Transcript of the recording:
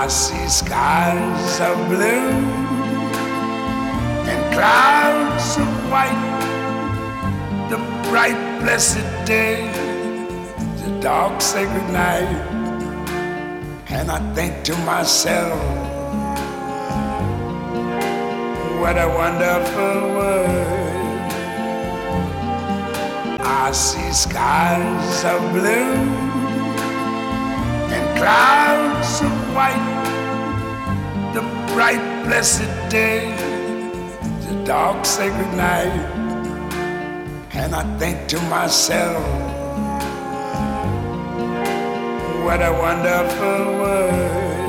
I see skies of blue and clouds of white, the bright blessed day, the dark sacred night. And I think to myself, what a wonderful world. I see skies of blue and clouds of white, the bright blessed day, the dark sacred night. And I think to myself, what a wonderful world.